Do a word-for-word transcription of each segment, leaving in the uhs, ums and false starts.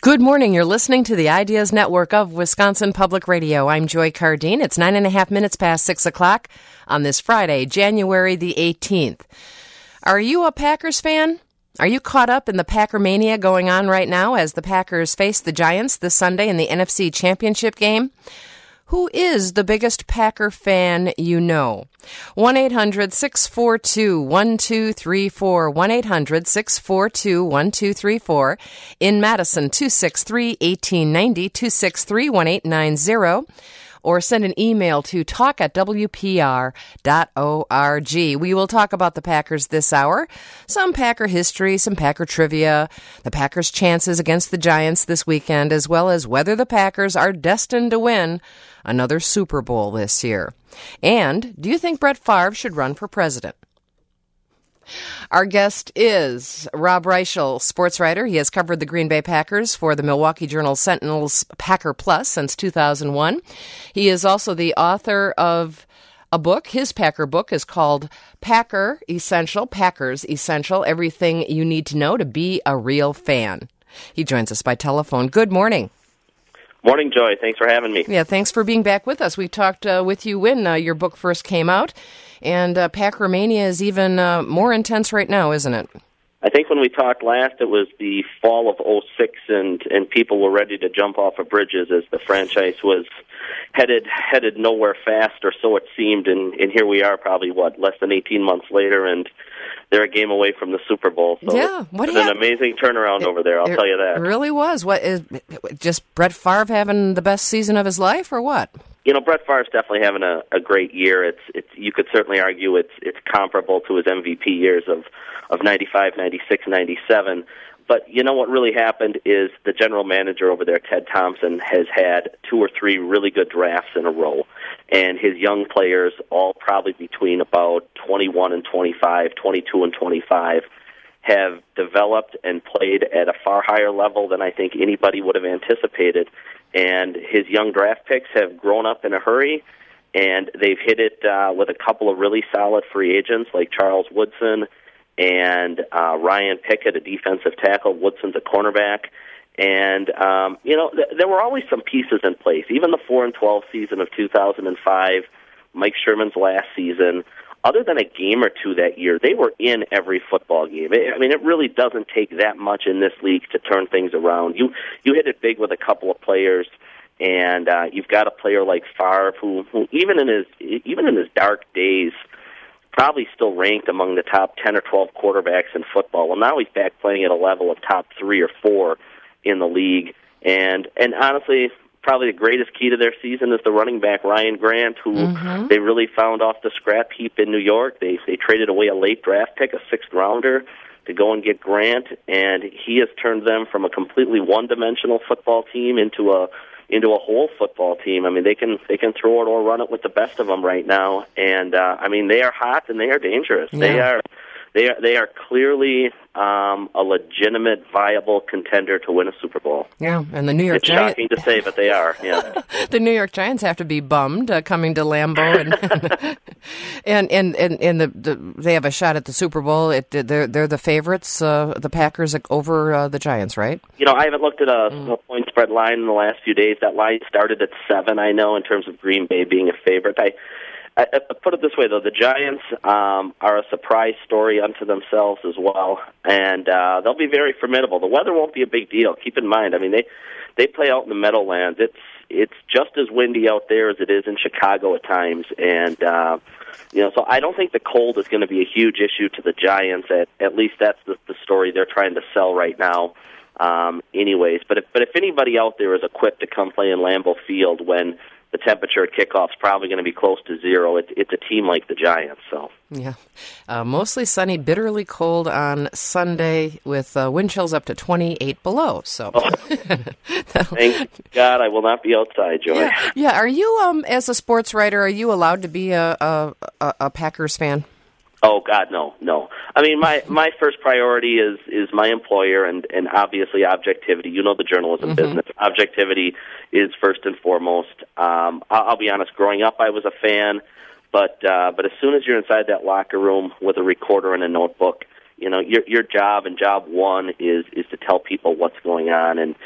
Good morning. You're listening to the Ideas Network of Wisconsin Public Radio. I'm Joy Cardine. It's nine and a half minutes past six o'clock on this Friday, January the eighteenth. Are you a Packers fan? Are you caught up in the Packer mania going on right now as the Packers face the Giants this Sunday in the N F C Championship game? Who is the biggest Packer fan you know? one eight hundred six four two one two three four, one eight hundred six four two one two three four. In Madison, two six three one eight nine zero, two six three one eight nine zero. Or send an email to talk at w p r dot org. We will talk about the Packers this hour, some Packer history, some Packer trivia, the Packers' chances against the Giants this weekend, as well as whether the Packers are destined to win another Super Bowl this year. And do you think Brett Favre should run for president? Our guest is Rob Reischel, sports writer. He has covered the Green Bay Packers for the Milwaukee Journal Sentinel's Packer Plus since two thousand one. He is also the author of a book. His Packer book is called Packer Essential, Packers Essential, Everything You Need to Know to Be a Real Fan. He joins us by telephone. Good morning. Morning, Joy. Thanks for having me. Yeah, thanks for being back with us. We talked uh, with you when uh, your book first came out, and uh, Packer Mania is even uh, more intense right now, isn't it? I think when we talked last, it was the fall of oh six, and, and people were ready to jump off of bridges as the franchise was headed headed nowhere fast, or so it seemed, and, and here we are probably, what, less than eighteen months later, and they're a game away from the Super Bowl. So yeah, what it's an amazing turnaround it, over there, I'll tell you that. It really was. What is just Brett Favre having the best season of his life, or what? You know, Brett Favre's definitely having a, a great year. It's it's you could certainly argue it's it's comparable to his M V P years of of ninety-five, ninety-six, ninety-seven. But you know what really happened is the general manager over there, Ted Thompson, has had two or three really good drafts in a row. And his young players, all probably between about twenty-one and twenty-five, twenty-two and twenty-five, have developed and played at a far higher level than I think anybody would have anticipated. And his young draft picks have grown up in a hurry, and they've hit it uh, with a couple of really solid free agents like Charles Woodson and uh, Ryan Pickett, a defensive tackle. Woodson's a cornerback. And, um, you know, th- there were always some pieces in place. Even the four and twelve season of two thousand five, Mike Sherman's last season, other than a game or two that year, they were in every football game. I mean, it really doesn't take that much in this league to turn things around. You you hit it big with a couple of players, and uh, you've got a player like Favre, who, who even in his even in his dark days, probably still ranked among the top ten or twelve quarterbacks in football. Well, now he's back playing at a level of top three or four in the league, and and honestly, probably the greatest key to their season is the running back Ryan Grant, who mm-hmm. they really found off the scrap heap in New York. They they traded away a late draft pick, a sixth rounder, to go and get Grant, and he has turned them from a completely one-dimensional football team into a into a whole football team. I mean, they can they can throw it or run it with the best of them right now, and uh, I mean, they are hot and they are dangerous. Yeah. They are. They are they are clearly um, a legitimate, viable contender to win a Super Bowl. Yeah, and the New York it's Giants. It's shocking to say, but they are. Yeah, the New York Giants have to be bummed uh, coming to Lambeau, and and and and, and the, the they have a shot at the Super Bowl. It, they're they're the favorites, uh, the Packers over uh, the Giants, right? You know, I haven't looked at a, mm. a point spread line in the last few days. That line started at seven. I know in terms of Green Bay being a favorite. I. I, I put it this way, though. The Giants um, are a surprise story unto themselves as well, and uh, they'll be very formidable. The weather won't be a big deal. Keep in mind, I mean, they they play out in the Meadowlands. It's it's just as windy out there as it is in Chicago at times, and uh, you know, so I don't think the cold is going to be a huge issue to the Giants. At at least that's the, the story they're trying to sell right now. Um, anyways, but if, but if anybody out there is equipped to come play in Lambeau Field when the temperature at kickoff is probably going to be close to zero, It, it's a team like the Giants. So yeah, uh, mostly sunny, bitterly cold on Sunday with uh, wind chills up to twenty-eight below. So oh, thank God I will not be outside, Joy. Yeah, yeah. Are you, um, as a sports writer, are you allowed to be a a, a Packers fan? Oh God, no, no. I mean, my, my first priority is, is my employer and, and obviously objectivity. You know the journalism mm-hmm. business. Objectivity is first and foremost. Um, I'll, I'll be honest. Growing up, I was a fan, but uh, but as soon as you're inside that locker room with a recorder and a notebook, you know your your job and job one is is to tell people what's going on, and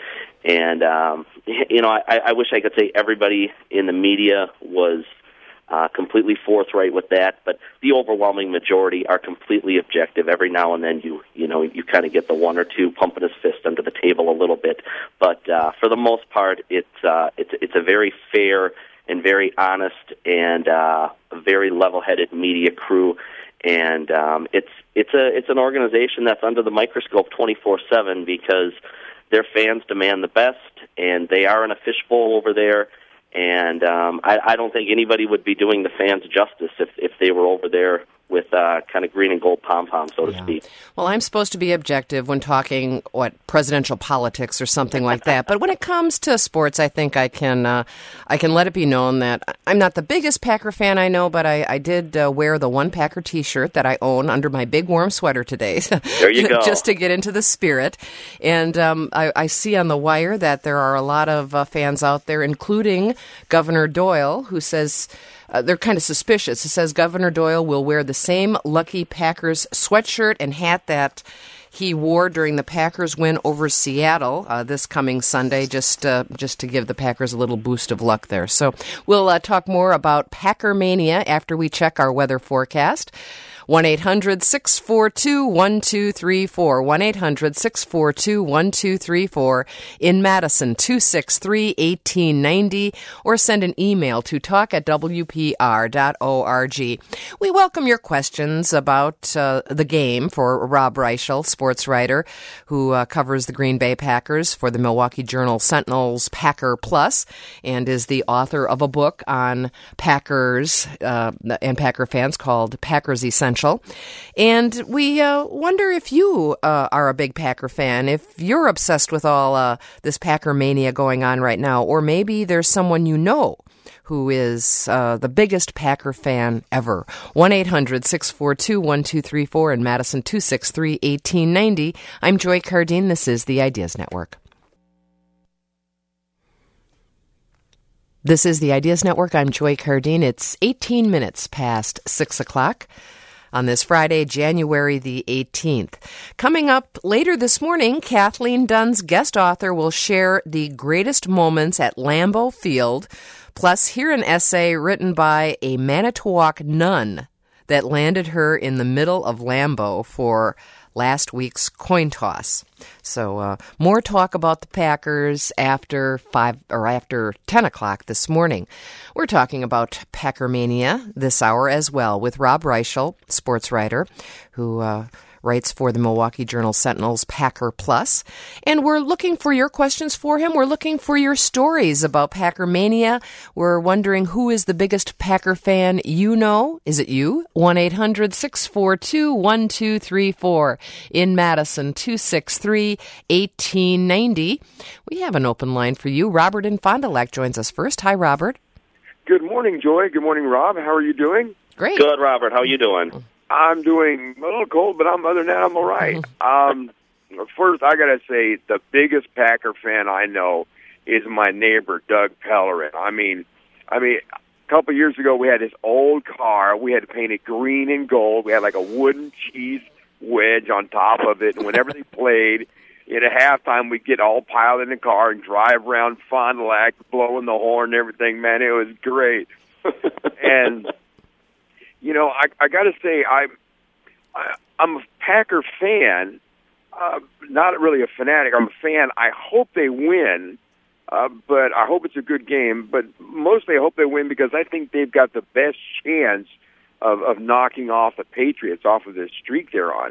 And, um, you know, I, I wish I could say everybody in the media was Uh, completely forthright with that, but the overwhelming majority are completely objective. Every now and then, you you know, you kind of get the one or two pumping his fist under the table a little bit, but uh, for the most part, it's uh, it's it's a very fair and very honest and uh, a very level-headed media crew, and um, it's it's a it's an organization that's under the microscope twenty-four seven because their fans demand the best, and they are in a fishbowl over there. And um, I, I don't think anybody would be doing the fans justice if, if they were over there with uh, kind of green and gold pom-pom, so to yeah. speak. Well, I'm supposed to be objective when talking, what, presidential politics or something like that. But when it comes to sports, I think I can uh, I can let it be known that I'm not the biggest Packer fan I know, but I, I did uh, wear the one Packer T-shirt that I own under my big warm sweater today. There you go. Just to get into the spirit. And um, I, I see on the wire that there are a lot of uh, fans out there, including Governor Doyle, who says... Uh, they're kind of suspicious. It says Governor Doyle will wear the same Lucky Packers sweatshirt and hat that he wore during the Packers win over Seattle uh, this coming Sunday, just uh, just to give the Packers a little boost of luck there. So we'll uh, talk more about Packer Mania after we check our weather forecast. one eight hundred six four two one two three four. one eight hundred six four two one two three four. In Madison, two six three one eight nine zero, or send an email to talk at w p r dot org. We welcome your questions about uh, the game for Rob Reichel, sports writer, who uh, covers the Green Bay Packers for the Milwaukee Journal Sentinel's Packer Plus, and is the author of a book on Packers uh, and Packer fans called Packers Essential. And we uh, wonder if you uh, are a big Packer fan, if you're obsessed with all uh, this Packer mania going on right now, or maybe there's someone you know who is uh, the biggest Packer fan ever. one eight hundred six four two one two three four in Madison, two six three one eight nine zero. I'm Joy Cardine. This is the Ideas Network. This is the Ideas Network. I'm Joy Cardine. It's eighteen minutes past six o'clock. On this Friday, January the eighteenth. Coming up later this morning, Kathleen Dunn's guest author will share the greatest moments at Lambeau Field, plus hear an essay written by a Manitowoc nun that landed her in the middle of Lambeau for last week's coin toss. So uh, more talk about the Packers after five or after ten o'clock this morning. We're talking about Packer Mania this hour as well with Rob Reichel, sports writer, who uh, writes for the Milwaukee Journal Sentinel's Packer Plus. And we're looking for your questions for him. We're looking for your stories about Packer Mania. We're wondering who is the biggest Packer fan you know. Is it you? one eight hundred six four two one two three four. In Madison, two six three one eight nine zero. We have an open line for you. Robert in Fond du Lac joins us first. Hi, Robert. Good morning, Joy. Good morning, Rob. How are you doing? Great. Good, Robert. How are you doing? I'm doing a little cold, but I'm, other than that, I'm all right. um, first, I got to say, the biggest Packer fan I know is my neighbor, Doug Pellerin. I mean, I mean, a couple of years ago, we had this old car. We had to paint it green and gold. We had like a wooden cheese wedge on top of it, and whenever they played, at halftime, we'd get all piled in the car and drive around Fond du Lac, blowing the horn and everything. Man, it was great. And you know, I, I got to say, I, I, I'm a Packer fan, uh, not really a fanatic. I'm a fan. I hope they win, uh, but I hope it's a good game. But mostly I hope they win because I think they've got the best chance of, of knocking off the Patriots off of this streak they're on.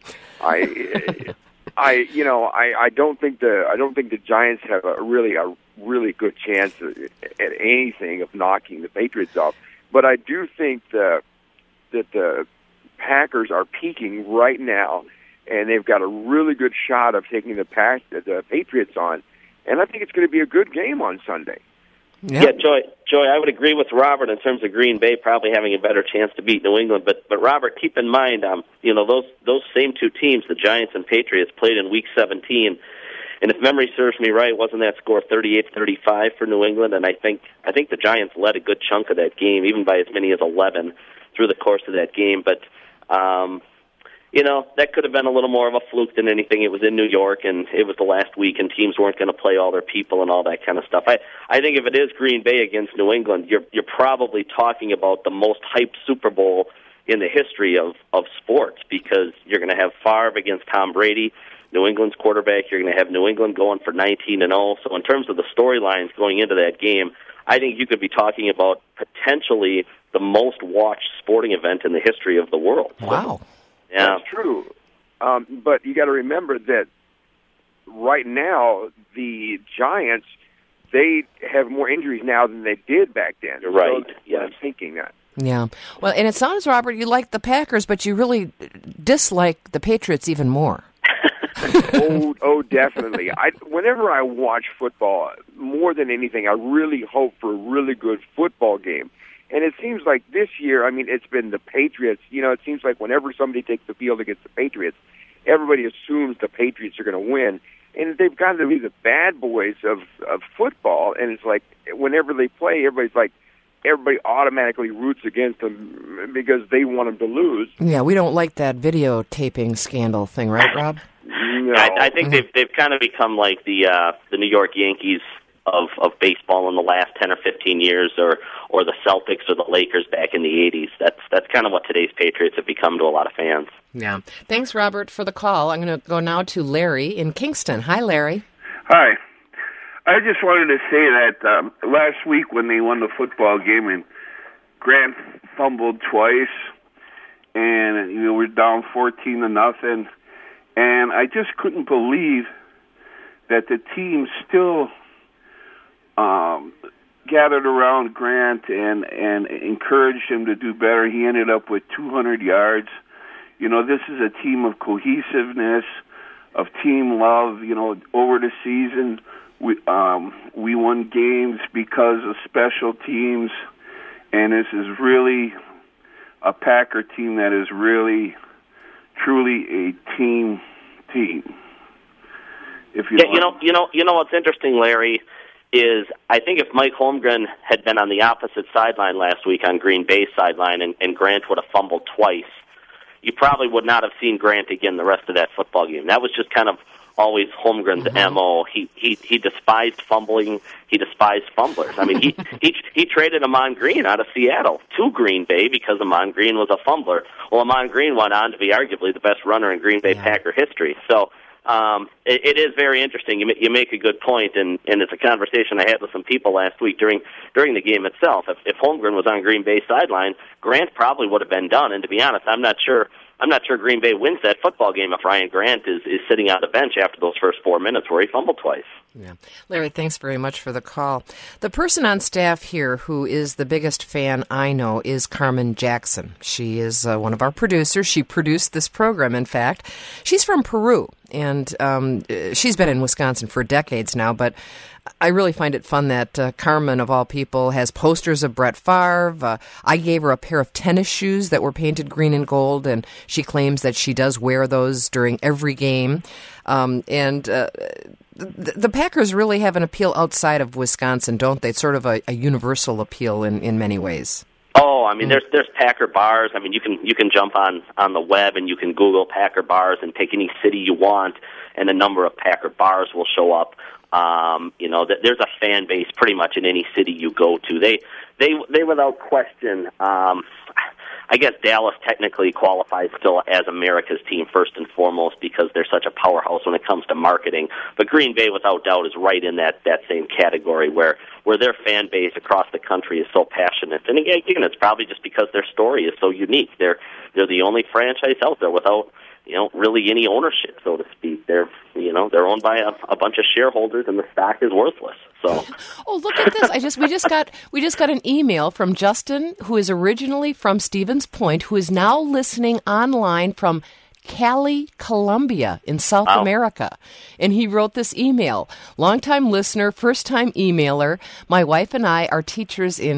I, I, you know, I, I don't think the I don't think the Giants have a really a really good chance at anything of knocking the Patriots off. But I do think the that the Packers are peaking right now, and they've got a really good shot of taking the pack, the Patriots on. And I think it's going to be a good game on Sunday. Yep. Yeah, Joy, Joy, I would agree with Robert in terms of Green Bay probably having a better chance to beat New England. But, but Robert, keep in mind, um, you know, those those same two teams, the Giants and Patriots, played in Week seventeen. And if memory serves me right, wasn't that score thirty-eight thirty-five for New England? And I think I think the Giants led a good chunk of that game, even by as many as eleven through the course of that game. But, um, you know, that could have been a little more of a fluke than anything. It was in New York, and it was the last week, and teams weren't going to play all their people and all that kind of stuff. I, I think if it is Green Bay against New England, you're you're probably talking about the most hyped Super Bowl in the history of, of sports, because you're going to have Favre against Tom Brady, New England's quarterback. You're going to have New England going for nineteen and oh. So in terms of the storylines going into that game, I think you could be talking about potentially the most watched sporting event in the history of the world. Wow. So, yeah. That's true. Um, but you got to remember that right now the Giants, they have more injuries now than they did back then. You're right. So yes. I'm thinking that. Yeah. Well, and it sounds, Robert, you like the Packers, but you really dislike the Patriots even more. oh, oh, definitely. I, whenever I watch football, more than anything, I really hope for a really good football game. And it seems like this year, I mean, it's been the Patriots. You know, it seems like whenever somebody takes the field against the Patriots, everybody assumes the Patriots are going to win. And they've got to be the bad boys of, of football. And it's like whenever they play, everybody's like, everybody automatically roots against them because they want them to lose. Yeah, we don't like that videotaping scandal thing, right, Rob? No. I, I think mm-hmm. they've they've kind of become like the uh, the New York Yankees of, of baseball in the last ten or fifteen years, or or the Celtics or the Lakers back in the eighties. That's that's kind of what today's Patriots have become to a lot of fans. Yeah. Thanks, Robert, for the call. I'm going to go now to Larry in Kingston. Hi, Larry. Hi. I just wanted to say that um, last week when they won the football game and Grant fumbled twice, and you know we're down fourteen to nothing, and I just couldn't believe that the team still um, gathered around Grant and and encouraged him to do better. He ended up with two hundred yards. You know, this is a team of cohesiveness, of team love. You know, over the season, we um, we won games because of special teams, and this is really a Packer team that is really, truly a team team. If you yeah, you know, you know, you know what's interesting, Larry, is I think if Mike Holmgren had been on the opposite sideline last week on Green Bay's sideline, and, and Grant would have fumbled twice, you probably would not have seen Grant again the rest of that football game. That was just kind of always Holmgren's mm-hmm. M O. He he he despised fumbling. He despised fumblers. I mean, he he he traded Ahman Green out of Seattle to Green Bay because Ahman Green was a fumbler. Well, Ahman Green went on to be arguably the best runner in Green Bay yeah. Packer history. So um, it, it is very interesting. You you make a good point, and, and it's a conversation I had with some people last week during during the game itself. If, if Holmgren was on Green Bay's sideline, Grant probably would have been done. And to be honest, I'm not sure. I'm not sure Green Bay wins that football game if Ryan Grant is, is sitting on the bench after those first four minutes where he fumbled twice. Yeah. Larry, thanks very much for the call. The person on staff here who is the biggest fan I know is Carmen Jackson. She is uh, one of our producers. She produced this program, in fact. She's from Peru, and um, she's been in Wisconsin for decades now, but I really find it fun that uh, Carmen, of all people, has posters of Brett Favre. Uh, I gave her a pair of tennis shoes that were painted green and gold, and she claims that she does wear those during every game. Um, and uh, the, the Packers really have an appeal outside of Wisconsin, don't they? It's sort of a, a universal appeal in, in many ways. Oh, I mean, there's there's Packer bars. I mean, you can you can jump on, on the web and you can Google Packer bars and pick any city you want, and a number of Packer bars will show up. Um, you know, there's a fan base pretty much in any city you go to. They, they, they without question. Um, I guess Dallas technically qualifies still as America's team first and foremost because they're such a powerhouse when it comes to marketing. But Green Bay, without doubt, is right in that, that same category where where their fan base across the country is so passionate. And again, it's probably just because their story is so unique. They're they're the only franchise out there without, you know, really any ownership, so to speak. They're, you know, they're owned by a, a bunch of shareholders, and the stock is worthless. So, oh, look at this! I just we just got we just got an email from Justin, who is originally from Stevens Point, who is now listening online from Cali, Colombia, in South wow. America. And he wrote this email. Longtime listener, first-time emailer. My wife and I are teachers in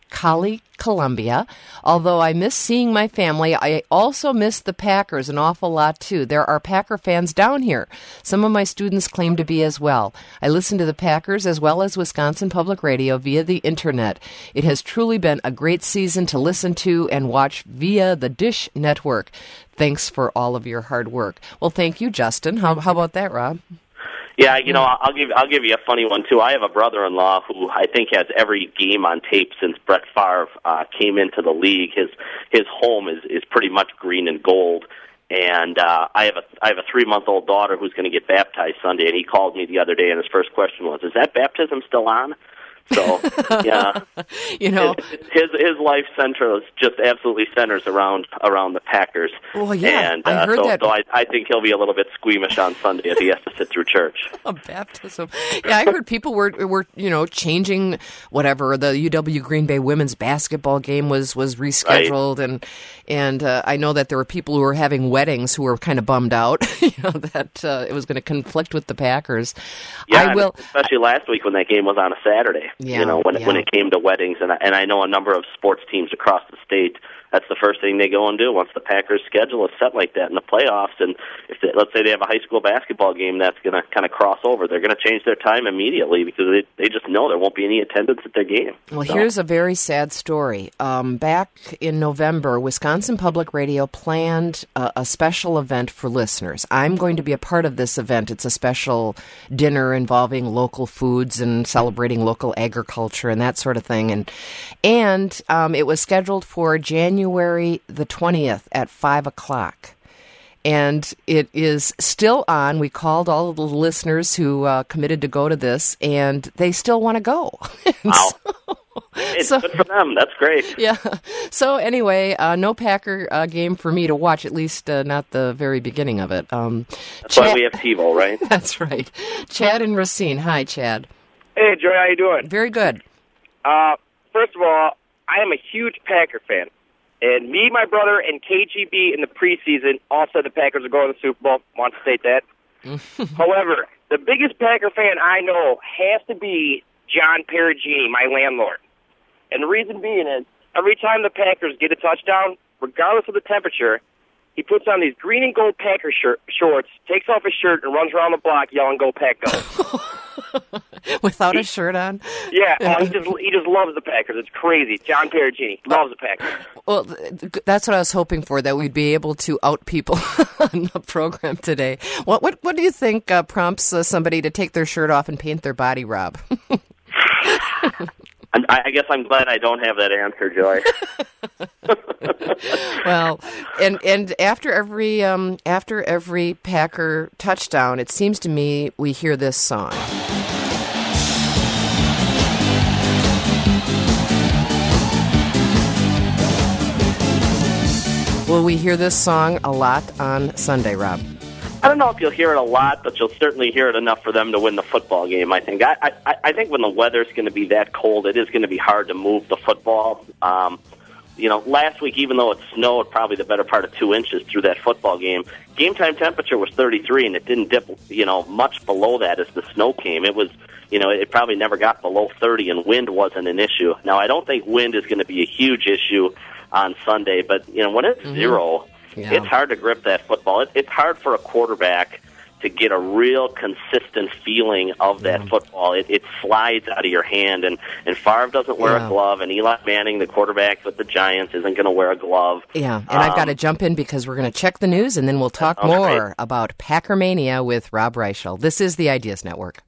Collie, Columbia. Although I miss seeing my family, I also miss the Packers an awful lot, too. There are Packer fans down here. Some of my students claim to be as well. I listen to the Packers as well as Wisconsin Public Radio via the Internet. It has truly been a great season to listen to and watch via the Dish Network. Thanks for all of your hard work. Well, thank you, Justin. How, how about that, Rob? Yeah, you know, I'll give I'll give you a funny one too. I have a brother-in-law who I think has every game on tape since Brett Favre uh, came into the league. His his home is is pretty much green and gold, and uh, I have a I have a three-month-old daughter who's going to get baptized Sunday. And he called me the other day, and his first question was, "Is that baptism still on?" So, yeah, you know, his his life center just absolutely centers around around the Packers. Well, yeah, and uh, I heard so, that. So I, I think he'll be a little bit squeamish on Sunday if he has to sit through church. A baptism. Yeah, I heard people were were you know changing whatever. The U W Green Bay women's basketball game was was rescheduled, right. and and uh, I know that there were people who were having weddings who were kind of bummed out, you know, that uh, it was going to conflict with the Packers. Yeah, I will, especially last week when that game was on a Saturday. Yeah, you know, when yeah. when it came to weddings, and I, and I know a number of sports teams across the state. That's the first thing they go and do once the Packers' schedule is set like that in the playoffs. And if they, let's say they have a high school basketball game that's going to kind of cross over, they're going to change their time immediately because they they just know there won't be any attendance at their game. Well, so. Here's a very sad story. Um, back in November, Wisconsin Public Radio planned a, a special event for listeners. I'm going to be a part of this event. It's a special dinner involving local foods and celebrating local agriculture and that sort of thing. And and um, it was scheduled for January. January the twentieth at five o'clock. And it is still on. We called all of the listeners who uh, committed to go to this, and they still want to go. Wow. so, it's so, good for them. That's great. Yeah. So anyway, uh, no Packer uh, game for me to watch, at least uh, not the very beginning of it. Um, that's Chad, why we have TiVo, right? That's right. Chad and Racine. Hi, Chad. Hey, Joy. How you doing? Very good. Uh, first of all, I am a huge Packer fan. And me, my brother, and K G B in the preseason all said the Packers are going to the Super Bowl. Want to state that. However, the biggest Packer fan I know has to be John Perugini, my landlord. And the reason being is every time the Packers get a touchdown, regardless of the temperature, he puts on these green and gold Packer shirt, shorts, takes off his shirt, and runs around the block yelling, "Go Pack, go!" Without he, a shirt on? Yeah, oh, he just he just loves the Packers. It's crazy. John Perugini loves the Packers. Well, that's what I was hoping for, that we'd be able to out people on the program today. What what what do you think uh, prompts uh, somebody to take their shirt off and paint their body, Rob? I guess I'm glad I don't have that answer, Joy. Well, and and after every um, after every Packer touchdown, it seems to me we hear this song. Will we hear this song a lot on Sunday, Rob? I don't know if you'll hear it a lot, but you'll certainly hear it enough for them to win the football game, I think. I I, I think when the weather's going to be that cold, it is going to be hard to move the football. Um, you know, last week, even though it snowed probably the better part of two inches through that football game, game time temperature was thirty-three, and it didn't dip, you know, much below that as the snow came. It was, you know, it probably never got below thirty, and wind wasn't an issue. Now, I don't think wind is going to be a huge issue on Sunday, but, you know, when it's mm-hmm. zero, yeah. it's hard to grip that football. It, it's hard for a quarterback to get a real consistent feeling of that yeah. football. It, it slides out of your hand, and, and Favre doesn't wear yeah. a glove, and Eli Manning, the quarterback with the Giants, isn't going to wear a glove. Yeah, and um, I've got to jump in because we're going to check the news, and then we'll talk okay. more about Packermania with Rob Reichel. This is the Ideas Network.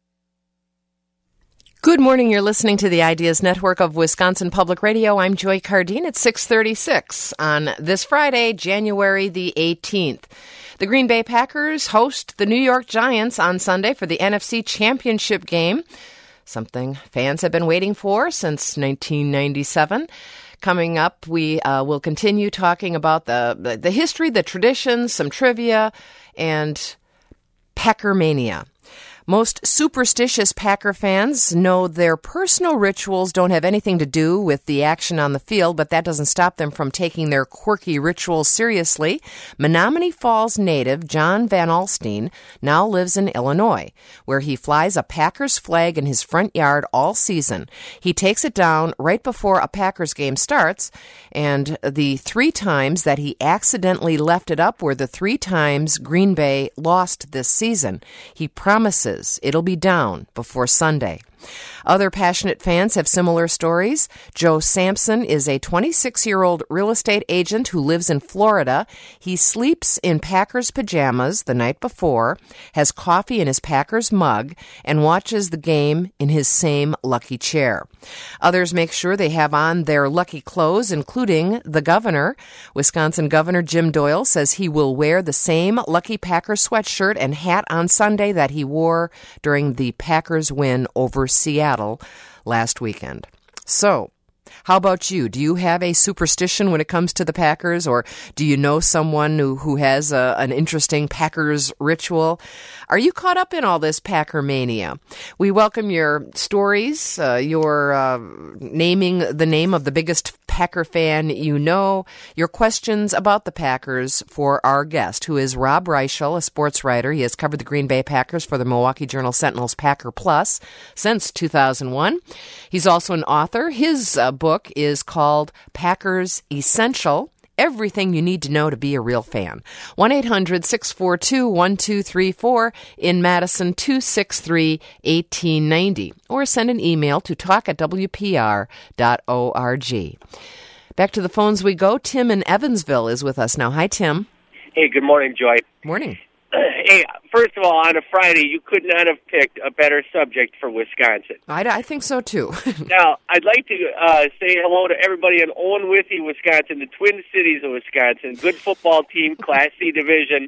Good morning. You're listening to the Ideas Network of Wisconsin Public Radio. I'm Joy Cardine at six thirty-six on this Friday, January the eighteenth. The Green Bay Packers host the New York Giants on Sunday for the N F C Championship game, something fans have been waiting for since nineteen ninety-seven. Coming up, we uh, will continue talking about the, the, the history, the traditions, some trivia, and Packermania. Most superstitious Packer fans know their personal rituals don't have anything to do with the action on the field, but that doesn't stop them from taking their quirky rituals seriously. Menomonee Falls native John Van Alstine now lives in Illinois, where he flies a Packers flag in his front yard all season. He takes it down right before a Packers game starts, and the three times that he accidentally left it up were the three times Green Bay lost this season. He promises it'll be down before Sunday. Other passionate fans have similar stories. Joe Sampson is a twenty-six-year-old real estate agent who lives in Florida. He sleeps in Packers pajamas the night before, has coffee in his Packers mug, and watches the game in his same lucky chair. Others make sure they have on their lucky clothes, including the governor. Wisconsin Governor Jim Doyle says he will wear the same lucky Packers sweatshirt and hat on Sunday that he wore during the Packers win over Seattle last weekend. So, how about you? Do you have a superstition when it comes to the Packers, or do you know someone who, who has a, an interesting Packers ritual? Are you caught up in all this Packer mania? We welcome your stories, uh, your uh, naming the name of the biggest Packer fan you know, your questions about the Packers for our guest, who is Rob Reischel, a sports writer. He has covered the Green Bay Packers for the Milwaukee Journal-Sentinel's Packer Plus since two thousand one. He's also an author. His uh, book is called Packers Essential: Everything You Need to Know to Be a Real Fan. one eight hundred six four two one two three four, in Madison two six three one eight nine zero, or send an email to talk at w p r dot org. Back to the phones we go. Tim in Evansville is with us now. Hi, Tim. Hey, good morning, Joy. Morning. Hey, first of all, on a Friday, you could not have picked a better subject for Wisconsin. I, I think so, too. Now, I'd like to uh, say hello to everybody in Owen Withee, Wisconsin, the Twin Cities of Wisconsin. Good football team, Class C division.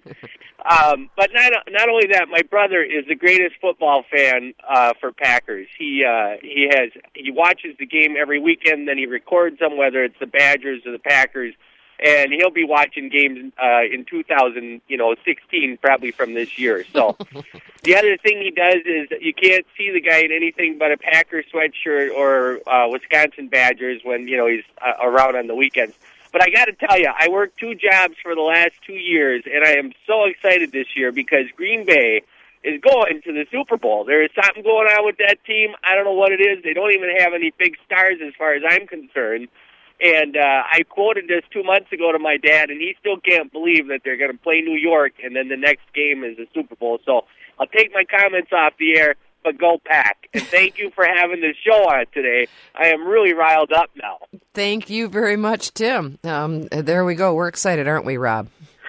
Um, but not not only that, my brother is the greatest football fan uh, for Packers. He uh, he has he watches the game every weekend, then he records them, whether it's the Badgers or the Packers. And he'll be watching games uh, in two thousand, you know, sixteen, probably from this year. So the other thing he does is you can't see the guy in anything but a Packer sweatshirt or uh, Wisconsin Badgers when, you know, he's uh, around on the weekends. But I got to tell you, I worked two jobs for the last two years, and I am so excited this year because Green Bay is going to the Super Bowl. There is something going on with that team. I don't know what it is. They don't even have any big stars as far as I'm concerned. And uh, I quoted this two months ago to my dad, and he still can't believe that they're going to play New York, and then the next game is the Super Bowl. So I'll take my comments off the air, but go Pack. And thank you for having this show on today. I am really riled up now. Thank you very much, Tim. Um, there we go. We're excited, aren't we, Rob?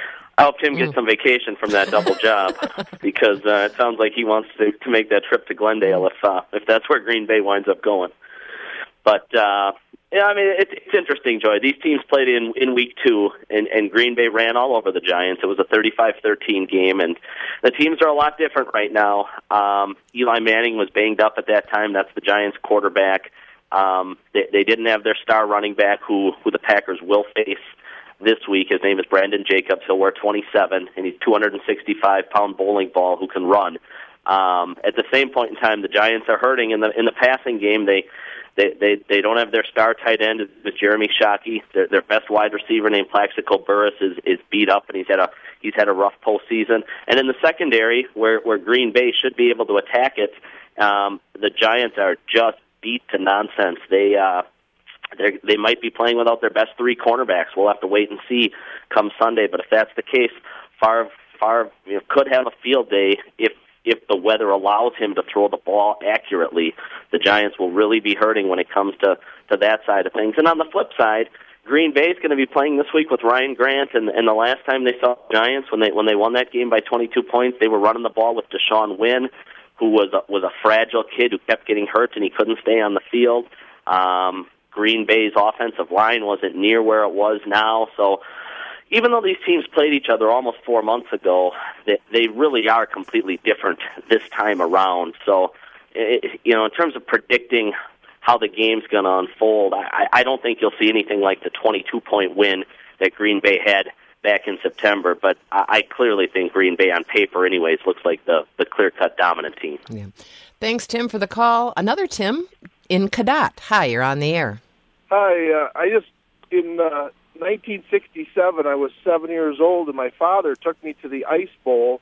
I hope Tim gets some vacation from that double job because uh, it sounds like he wants to, to make that trip to Glendale if uh, if that's where Green Bay winds up going. But uh, yeah, I mean it's, it's interesting, Joy. These teams played in in week two, and, and Green Bay ran all over the Giants. It was a thirty-five thirteen game, and the teams are a lot different right now. Um, Eli Manning was banged up at that time. That's the Giants' quarterback. Um, they, they didn't have their star running back, who who the Packers will face this week. His name is Brandon Jacobs. He'll wear twenty-seven, and he's two hundred sixty-five pound bowling ball who can run. Um, at the same point in time, the Giants are hurting in the in the passing game. They they they, they don't have their star tight end, with Jeremy Shockey. Their their best wide receiver named Plaxico Burress is is beat up, and he's had a he's had a rough postseason. And in the secondary, where where Green Bay should be able to attack it, um, the Giants are just beat to nonsense. They uh, They're, they might be playing without their best three cornerbacks. We'll have to wait and see come Sunday. But if that's the case, Favre, Favre you know, could have a field day if if the weather allows him to throw the ball accurately. The Giants will really be hurting when it comes to, to that side of things. And on the flip side, Green Bay is going to be playing this week with Ryan Grant. And, and the last time they saw the Giants, when they when they won that game by twenty-two points, they were running the ball with Deshaun Wynn, who was a, was a fragile kid who kept getting hurt and he couldn't stay on the field. Um, Green Bay's offensive line wasn't near where it was now. So even though these teams played each other almost four months ago, they, they really are completely different this time around. So, it, you know, in terms of predicting how the game's going to unfold, I, I don't think you'll see anything like the twenty-two point win that Green Bay had back in September. But I, I clearly think Green Bay, on paper anyways, looks like the, the clear-cut dominant team. Yeah. Thanks, Tim, for the call. Another Tim in Cadott. Hi, you're on the air. Hi, uh, I just, in uh, nineteen sixty-seven, I was seven years old, and my father took me to the Ice Bowl,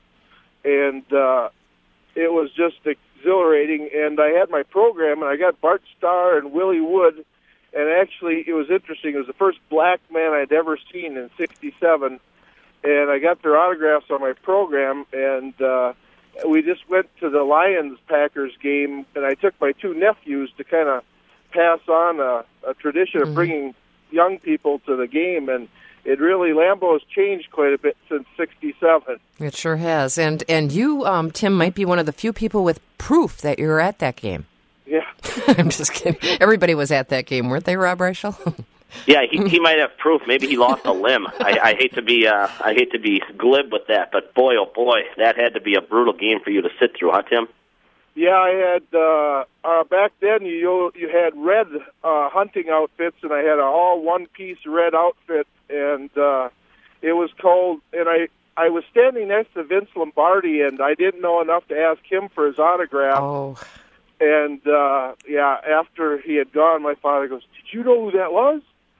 and uh, it was just exhilarating, and I had my program, and I got Bart Starr and Willie Wood, and actually it was interesting. It was the first black man I'd ever seen in sixty-seven, and I got their autographs on my program, and uh, we just went to the Lions-Packers game, and I took my two nephews to kind of pass on a, a tradition of bringing young people to the game, and it really, Lambeau has changed quite a bit since sixty-seven. It sure has. And and you, um, Tim, might be one of the few people with proof that you were at that game. Yeah. I'm just kidding. Everybody was at that game, weren't they, Rob Reichel? Yeah, he he might have proof. Maybe he lost a limb. I, I hate to be uh, I hate to be glib with that, but boy, oh boy, that had to be a brutal game for you to sit through, huh, Tim? Yeah, I had, uh, uh, back then you you had red uh, hunting outfits, and I had a all one-piece red outfit, and uh, it was cold, and I, I was standing next to Vince Lombardi, and I didn't know enough to ask him for his autograph. Oh. And, uh, yeah, after he had gone, my father goes, "Did you know who that was?"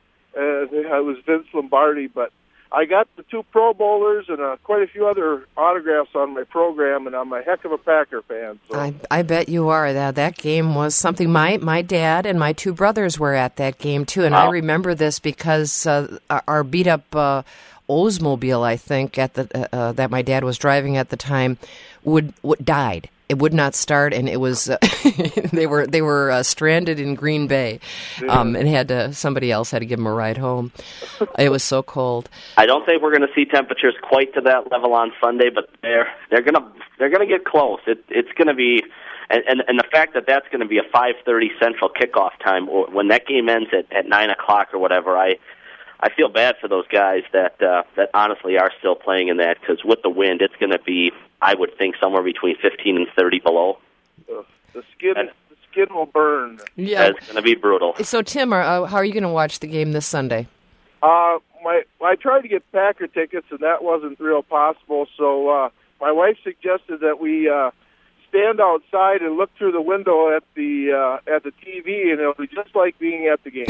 And it was Vince Lombardi, but I got the two Pro Bowlers and uh, quite a few other autographs on my program, and I'm a heck of a Packer fan. So. I, I bet you are. That that game was something. My my dad and my two brothers were at that game, too, and wow. I remember this because uh, our beat-up uh, Oldsmobile, I think, at the uh, that my dad was driving at the time, would, would died. It would not start, and it was uh, they were they were uh, stranded in Green Bay, um, and had to somebody else had to give them a ride home. It was so cold. I don't think we're going to see temperatures quite to that level on Sunday, but they're they're going to they're going to get close. It, it's going to be, and, and and the fact that that's going to be a five thirty Central kickoff time, or when that game ends at, at nine o'clock or whatever. I. I feel bad for those guys that uh, that honestly are still playing in that, because with the wind, it's going to be, I would think, somewhere between fifteen and thirty below. Uh, the skin, and, the skin will burn. Yeah, it's going to be brutal. So, Tim, uh, how are you going to watch the game this Sunday? Uh, my I tried to get Packer tickets, and that wasn't real possible. So, uh, my wife suggested that we uh, stand outside and look through the window at the uh, at the T V, and it'll be just like being at the game.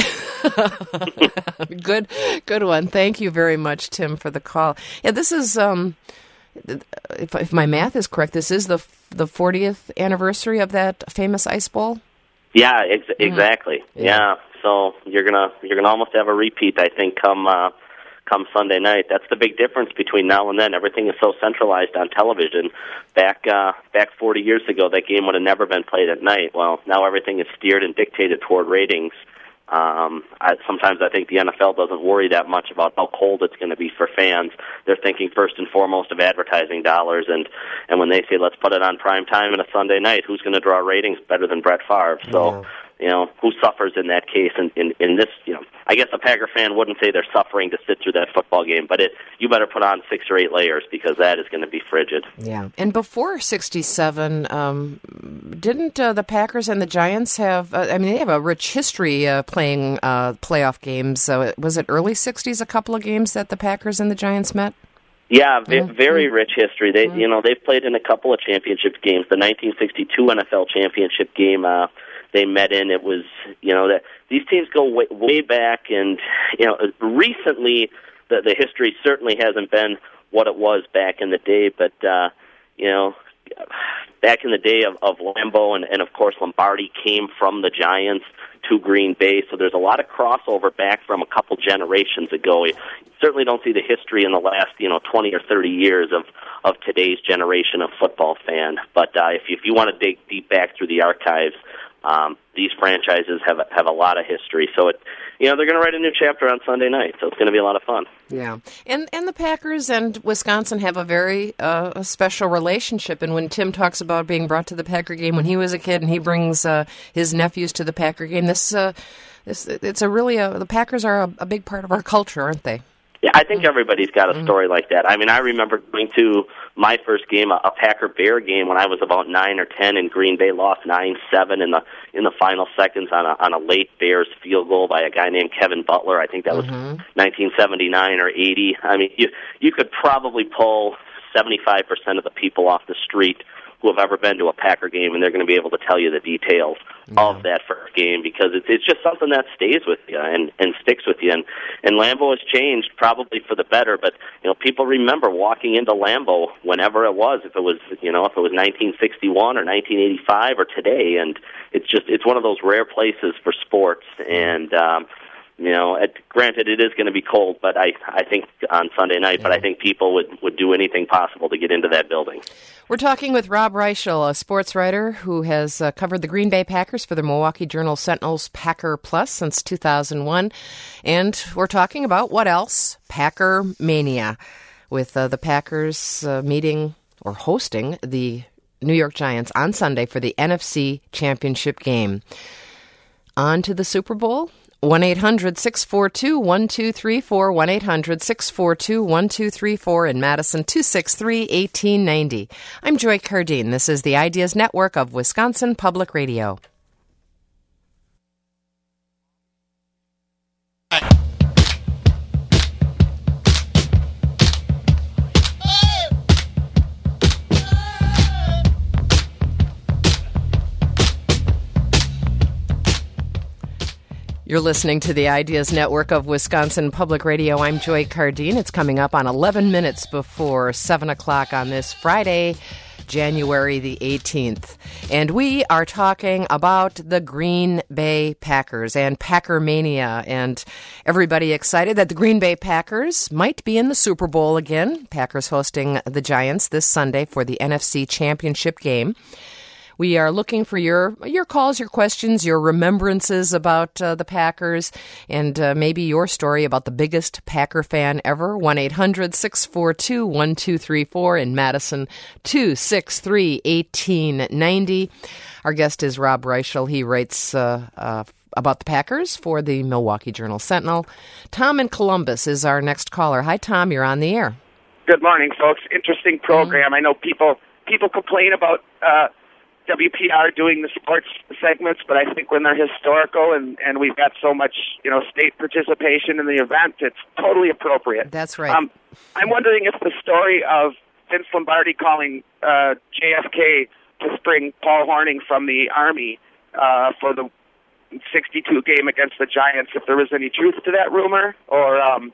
good, good one. Thank you very much, Tim, for the call. Yeah, this is, um, if, if my math is correct, this is the the fortieth anniversary of that famous Ice Bowl. Yeah, ex- exactly. Yeah. yeah, so you're gonna you're gonna almost have a repeat, I think, come uh, come Sunday night. That's the big difference between now and then. Everything is so centralized on television. Back uh, back forty years ago, that game would have never been played at night. Well, now everything is steered and dictated toward ratings. Um, I, sometimes I think the N F L doesn't worry that much about how cold it's going to be for fans. They're thinking first and foremost of advertising dollars, and, and when they say let's put it on prime time on a Sunday night, who's going to draw ratings better than Brett Favre? So, yeah. you know, who suffers in that case? And in, in this, you know, I guess a Packer fan wouldn't say they're suffering to sit through that football game, but it you better put on six or eight layers, because that is going to be frigid. Yeah. And before sixty-seven, um, didn't uh, the Packers and the Giants have, uh, I mean, they have a rich history uh, playing uh, playoff games. So was it early sixties, a couple of games that the Packers and the Giants met? Yeah, v- very rich history. They, you know, they've played in a couple of championship games. The nineteen sixty-two N F L championship game, uh, they met in. It was, you know, that these teams go way, way back, and you know, recently the the history certainly hasn't been what it was back in the day. But uh, you know, back in the day of, of Lambeau and, and of course Lombardi came from the Giants to Green Bay, so there's a lot of crossover back from a couple generations ago. You certainly don't see the history in the last, you know, twenty or thirty years of, of today's generation of football fan. But uh, if you, if you want to dig deep back through the archives, um, these franchises have have a lot of history. So it, you know, they're going to write a new chapter on Sunday night, so it's going to be a lot of fun. Yeah, and and the Packers and Wisconsin have a very uh, a special relationship. And when Tim talks about being brought to the Packer game when he was a kid, and he brings uh, his nephews to the Packer game, this uh, this it's a really a, the Packers are a, a big part of our culture, aren't they? Yeah, I think everybody's got a story like that. I mean, I remember going to my first game, a, a Packer-Bear game, when I was about nine or ten, and Green Bay lost nine seven in the in the final seconds on a, on a late Bears field goal by a guy named Kevin Butler. I think that was mm-hmm. nineteen seventy-nine or eighty. I mean, you you could probably pull seventy-five percent of the people off the street who have ever been to a Packer game, and they're going to be able to tell you the details yeah. of that first game, because it's it's just something that stays with you and, and sticks with you. And, and Lambeau has changed, probably for the better, but you know, people remember walking into Lambeau whenever it was, if it was you know if it was nineteen sixty-one or nineteen eighty-five or today, and it's just it's one of those rare places for sports. And um, You know, at, granted, it is going to be cold, but I, I think on Sunday night, yeah. but I think people would, would do anything possible to get into that building. We're talking with Rob Reischel, a sports writer who has uh, covered the Green Bay Packers for the Milwaukee Journal-Sentinel's Packer Plus since two thousand one. And we're talking about what else? Packer Mania, with uh, the Packers uh, meeting or hosting the New York Giants on Sunday for the N F C Championship game. On to the Super Bowl. one eight hundred six four two one two three four, one eight hundred six four two one two three four, in Madison, two six three, one eight nine zero. I'm Joy Cardine. This is the Ideas Network of Wisconsin Public Radio. You're listening to the Ideas Network of Wisconsin Public Radio. I'm Joy Cardine. It's coming up on eleven minutes before seven o'clock on this Friday, January the eighteenth. And we are talking about the Green Bay Packers and Packer Mania, and everybody excited that the Green Bay Packers might be in the Super Bowl again. Packers hosting the Giants this Sunday for the N F C Championship game. We are looking for your your calls, your questions, your remembrances about uh, the Packers, and uh, maybe your story about the biggest Packer fan ever. one eight hundred six four two one two three four, in Madison, two six three, one eight nine zero. Our guest is Rob Reischel. He writes uh, uh, about the Packers for the Milwaukee Journal-Sentinel. Tom in Columbus is our next caller. Hi, Tom. You're on the air. Good morning, folks. Interesting program. Mm-hmm. I know people people complain about Uh, W P R doing the sports segments, but I think when they're historical and, and we've got so much, you know, state participation in the event, it's totally appropriate. That's right. Um, I'm wondering if the story of Vince Lombardi calling uh, J F K to spring Paul Hornung from the Army uh, for the sixty-two game against the Giants, if there was any truth to that rumor, or um,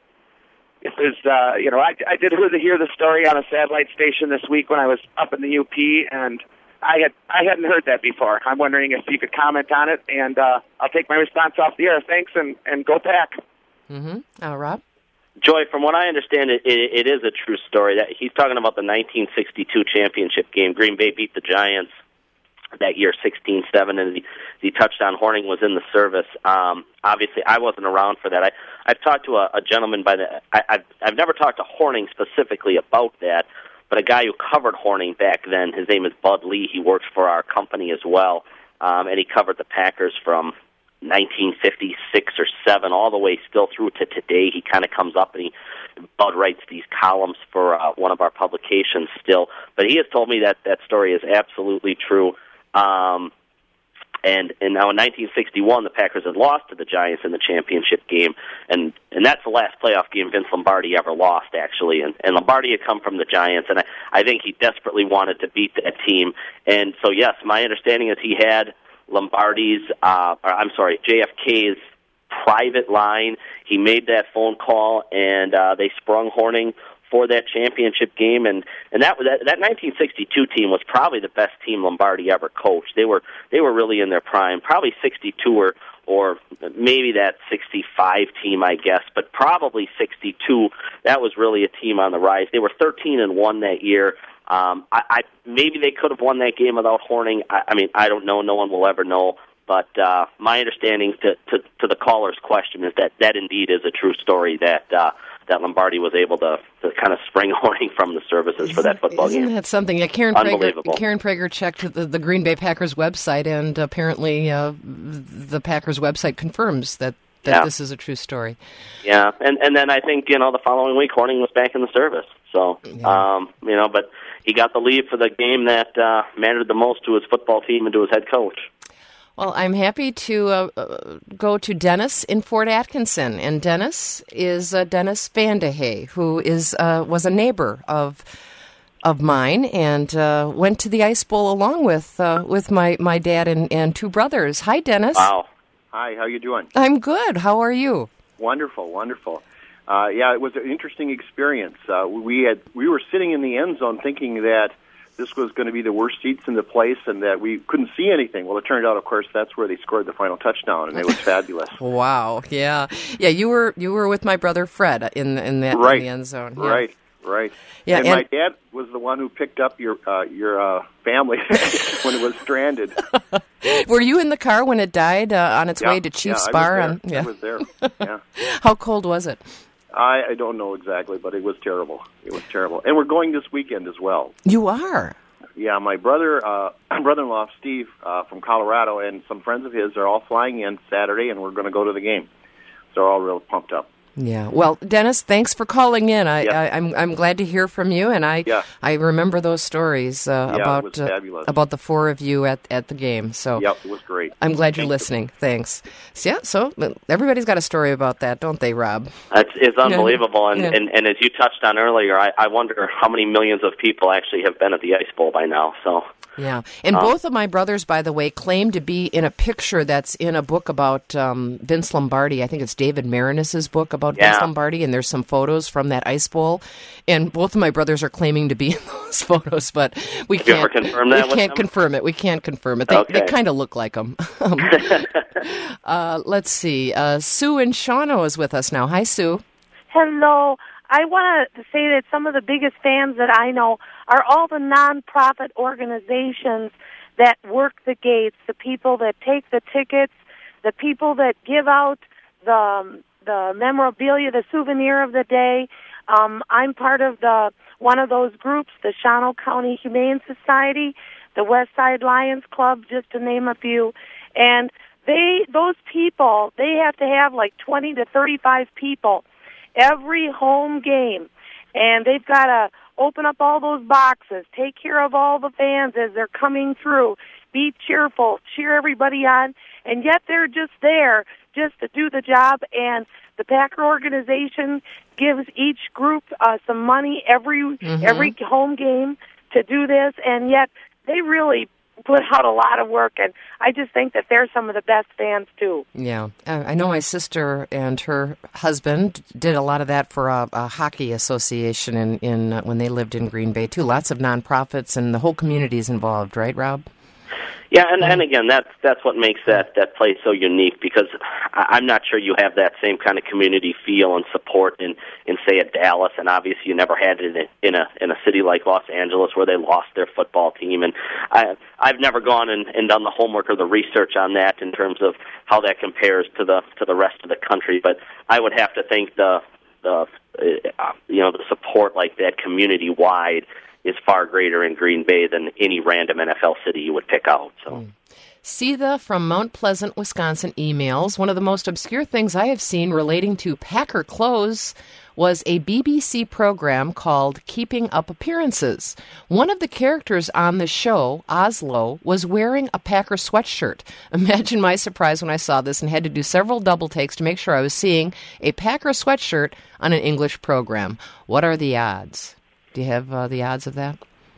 if there's, uh, you know, I, I did hear the story on a satellite station this week when I was up in the U P, and I had I hadn't heard that before. I'm wondering if you could comment on it, and uh, I'll take my response off the air. Thanks, and, and go Pack. Mm-hmm. Uh, Rob? Joy, from what I understand, it, it, it is a true story. That he's talking about the nineteen sixty-two championship game. Green Bay beat the Giants that year sixteen seven, and the, the touchdown Hornung was in the service. Um, obviously, I wasn't around for that. I, I've talked to a, a gentleman by the I, I've, I've never talked to Hornung specifically about that, but a guy who covered Hornung back then. His name is Bud Lee. He works for our company as well, um, and he covered the Packers from nineteen fifty-six or seven all the way still through to today. He kind of comes up and he Bud writes these columns for uh, one of our publications still. But he has told me that that story is absolutely true. Um, and and now in nineteen sixty-one, the Packers had lost to the Giants in the championship game, and and that's the last playoff game Vince Lombardi ever lost, actually. And, and Lombardi had come from the Giants, and I, I think he desperately wanted to beat that team. And so, yes, my understanding is he had Lombardi's, uh, or I'm sorry, J F K's private line. He made that phone call, and uh, they sprung Hornung for that championship game, and and that that that nineteen sixty-two team was probably the best team Lombardi ever coached. They were they were really in their prime, probably sixty-two or or maybe that sixty-five team, I guess, but probably sixty-two. That was really a team on the rise. They were thirteen and one that year. Um, I, I maybe they could have won that game without Hornung. I, I mean, I don't know. No one will ever know. But uh, my understanding to, to to the caller's question is that that indeed is a true story, that uh, that Lombardi was able to, to kind of spring Hornung from the services for that football Isn't game. Isn't that something? Yeah, Karen Prager, Karen Prager checked the, the Green Bay Packers website, and apparently uh, the Packers website confirms that, that yeah. this is a true story. Yeah, and and then I think, you know, the following week Hornung was back in the service. So, yeah. um, you know, but he got the lead for the game that uh, mattered the most to his football team and to his head coach. Well, I'm happy to uh, uh, go to Dennis in Fort Atkinson, and Dennis is uh, Dennis Vandehay, who is uh, was a neighbor of of mine, and uh, went to the Ice Bowl along with uh, with my, my dad and, and two brothers. Hi, Dennis. Wow. Hi, how you doing? I'm good. How are you? Wonderful, wonderful. Uh, yeah, it was an interesting experience. Uh, we had we were sitting in the end zone thinking that this was going to be the worst seats in the place and that we couldn't see anything. Well, it turned out, of course, that's where they scored the final touchdown, and it was fabulous. Wow, yeah. Yeah, you were you were with my brother Fred in, in, that, right. in the end zone. Yeah. Right, right. Yeah, and, and my dad was the one who picked up your uh, your uh, family when it was stranded. Were you in the car when it died uh, on its yeah, way to Chiefs yeah, Bar? I was On, there. yeah. I was there, yeah. How cold was it? I, I don't know exactly, but it was terrible. It was terrible. And we're going this weekend as well. You are? Yeah, my brother, uh, brother-in-law Steve uh, from Colorado, and some friends of his are all flying in Saturday, and we're going to go to the game. So we're all real pumped up. Yeah. Well, Dennis, thanks for calling in. I, yeah. I, I'm I'm glad to hear from you, and I yeah. I remember those stories uh, yeah, about it was uh, fabulous. about the four of you at, at the game. So yep, it was great. I'm glad you're Thank listening. You. Thanks. So, yeah. So everybody's got a story about that, don't they, Rob? It's, it's unbelievable, yeah. and, and and as you touched on earlier, I, I wonder how many millions of people actually have been at the Ice Bowl by now. So. Yeah, and um, both of my brothers, by the way, claim to be in a picture that's in a book about um, Vince Lombardi. I think it's David Marinus's book about yeah. Vince Lombardi, and there's some photos from that Ice Bowl. And both of my brothers are claiming to be in those photos, but we Have can't you ever confirm that we with can't them? confirm it. We can't confirm it. They, okay. they kind of look like them. um, uh, let's see. Uh, Sue in Shawano is with us now. Hi, Sue. Hello. I want to say that some of the biggest fans that I know are all the nonprofit organizations that work the gates, the people that take the tickets, the people that give out the um, the memorabilia, the souvenir of the day. Um, I'm part of the one of those groups, the Shawano County Humane Society, the West Side Lions Club, just to name a few. And they, those people, they have to have like twenty to thirty-five people every home game, and they've got to open up all those boxes, take care of all the fans as they're coming through, be cheerful, cheer everybody on, and yet they're just there just to do the job. And the Packer organization gives each group uh, some money every mm-hmm. every home game to do this, and yet they really put out a lot of work, and I just think that they're some of the best fans, too. Yeah. Uh, I know my sister and her husband did a lot of that for a, a hockey association in, in uh, when they lived in Green Bay, too. Lots of nonprofits, and the whole community is involved, right, Rob? Yeah, and, and again, that's that's what makes that, that place so unique, because I'm not sure you have that same kind of community feel and support in, in say, at Dallas, and obviously you never had it in a, in a in a city like Los Angeles where they lost their football team. And I, I've never gone and, and done the homework or the research on that in terms of how that compares to the to the rest of the country, but I would have to think the the uh, you know the support like that community wide is far greater in Green Bay than any random N F L city you would pick out. So, mm. Seetha from Mount Pleasant, Wisconsin emails, one of the most obscure things I have seen relating to Packer clothes was a B B C program called Keeping Up Appearances. One of the characters on the show, Oslo, was wearing a Packer sweatshirt. Imagine my surprise when I saw this and had to do several double takes to make sure I was seeing a Packer sweatshirt on an English program. What are the odds? Do you have uh, the odds of that?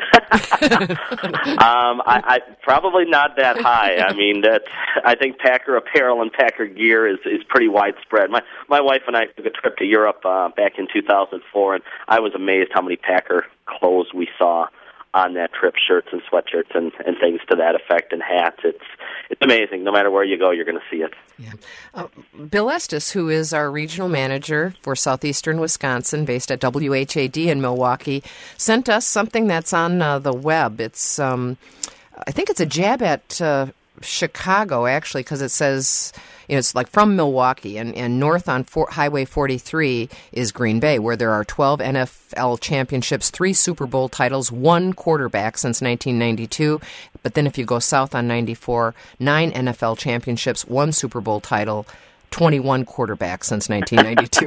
um, I, I probably not that high. I mean, that I think Packer apparel and Packer gear is, is pretty widespread. My my wife and I took a trip to Europe uh, back in two thousand four, and I was amazed how many Packer clothes we saw on that trip, shirts and sweatshirts and, and things to that effect, and hats. It's it's amazing. No matter where you go, you're going to see it. Yeah. Uh, Bill Estes, who is our regional manager for southeastern Wisconsin, based at W H A D in Milwaukee, sent us something that's on uh, the web. It's, um, I think it's a jab at uh, Chicago, actually, because it says, you know, it's like from Milwaukee, and, and north on for, Highway forty-three is Green Bay, where there are twelve N F L championships, three Super Bowl titles, one quarterback since nineteen ninety-two. But then if you go south on ninety-four, nine N F L championships, one Super Bowl title, twenty-one quarterbacks since nineteen ninety-two.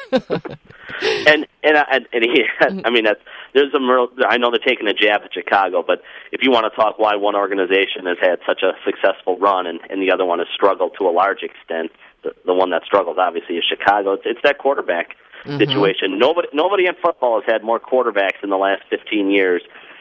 and and and, and he, I mean, that's there's a. I know they're taking a jab at Chicago, but if you want to talk why one organization has had such a successful run and, and the other one has struggled to a large extent, the, the one that struggles obviously is Chicago. It's, it's that quarterback mm-hmm. situation. Nobody nobody in football has had more quarterbacks in the last fifteen years.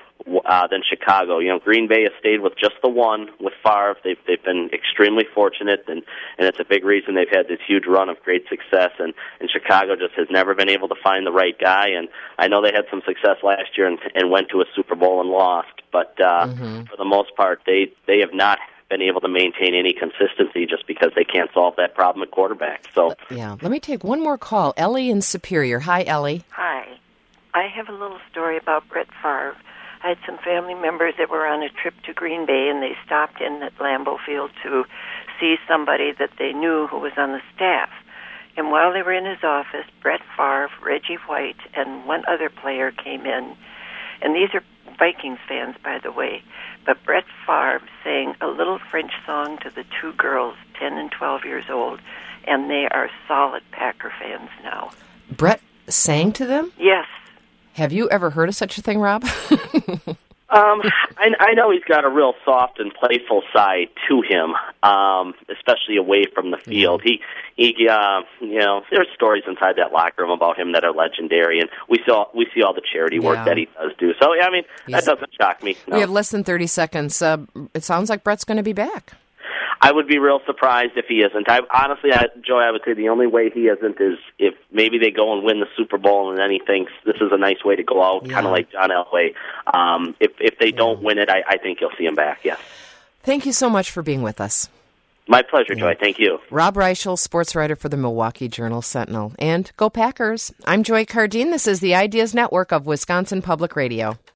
Uh, than Chicago. You know, Green Bay has stayed with just the one with Favre. They've they've been extremely fortunate, and, and it's a big reason they've had this huge run of great success. And, and Chicago just has never been able to find the right guy. And I know they had some success last year and, and went to a Super Bowl and lost, but uh, mm-hmm. for the most part, they they have not been able to maintain any consistency just because they can't solve that problem at quarterback. So yeah, let me take one more call. Ellie in Superior. Hi, Ellie. Hi. I have a little story about Brett Favre. I had some family members that were on a trip to Green Bay, and they stopped in at Lambeau Field to see somebody that they knew who was on the staff. And while they were in his office, Brett Favre, Reggie White, and one other player came in. And these are Vikings fans, by the way. But Brett Favre sang a little French song to the two girls, ten and twelve years old, and they are solid Packer fans now. Brett sang to them? Yes. Have you ever heard of such a thing, Rob? um, I, I know he's got a real soft and playful side to him, um, especially away from the field. He, he, uh, you know, there's stories inside that locker room about him that are legendary, and we saw we see all the charity work yeah. that he does do. So, yeah, I mean, he's, that doesn't shock me. No. We have less than thirty seconds. Uh, it sounds like Brett's going to be back. I would be real surprised if he isn't. I, honestly, I, Joey, I would say the only way he isn't is if maybe they go and win the Super Bowl and then he thinks this is a nice way to go out, yeah. kind of like John Elway. Um, if if they yeah. don't win it, I, I think you'll see him back, yes. Thank you so much for being with us. My pleasure, Joy. Thank you. Rob Reichel, sports writer for the Milwaukee Journal-Sentinel. And go Packers. I'm Joy Cardine. This is the Ideas Network of Wisconsin Public Radio.